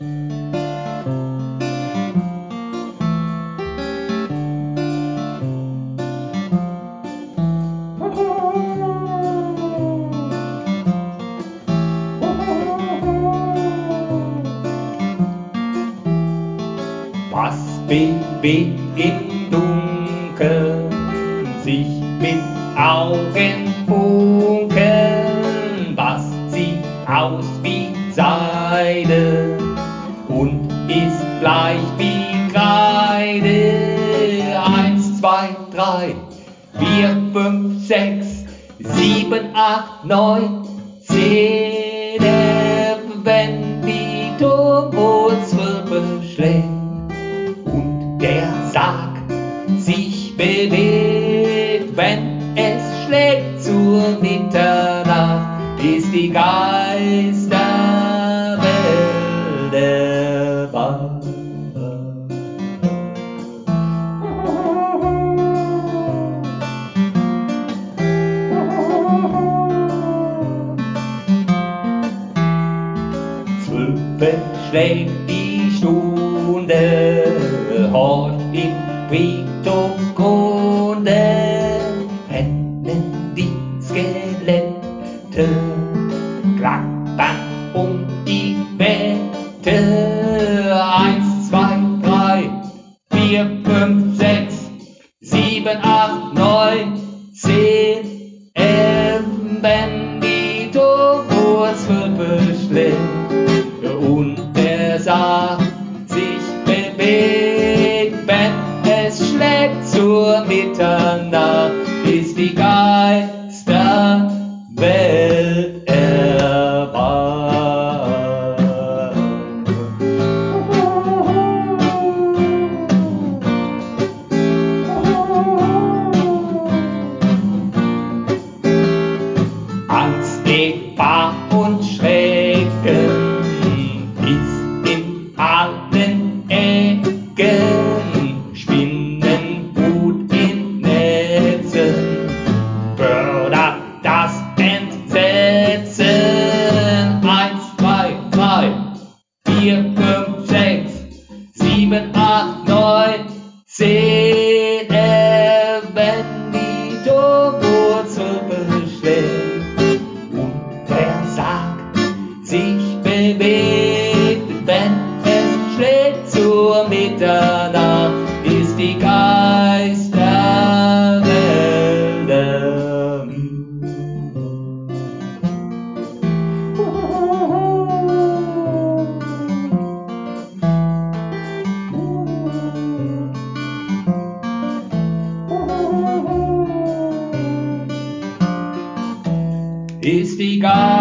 Was bewegt im Dunkeln sich mit Augen funkeln? Was sieht aus wie Seide und ist bleich wie Kreide? 1, 2, 3, 4, 5, 6, 7, 8, 9, 10, 11, wenn die Turmuhr-Zwirbel schlägt und der Sarg sich bewegt, wenn es schlägt zur Mitternacht, ist die Geisterwelt erwacht. Schlägt die Stunde, horcht im Friedhofsgrunde, rennen die Skelette, klappern um die Wette. 1, 2, 3, 4, 5, 6, 7, 8, 9, 10, 11, wenn die Turmuhr-Zwirbel schlägt und der Sarg sich bewegt, wenn es schlägt zur Mitternacht, ist die Geisterwelt erwacht. Angst, Gefahr und Schrecken allen Ecken, Spinnenwut in Netzen, fördert das Entsetzen. 1, 2, 3, 4, 5, 6, 7, 8, 9, 10, 11, wenn die Turmuhr-Zwirbel schlägt und der Sarg sich bewegt, wenn es schlägt zur Mitternacht, ist die Geisterwelt erwacht. Ist die Geisterwelt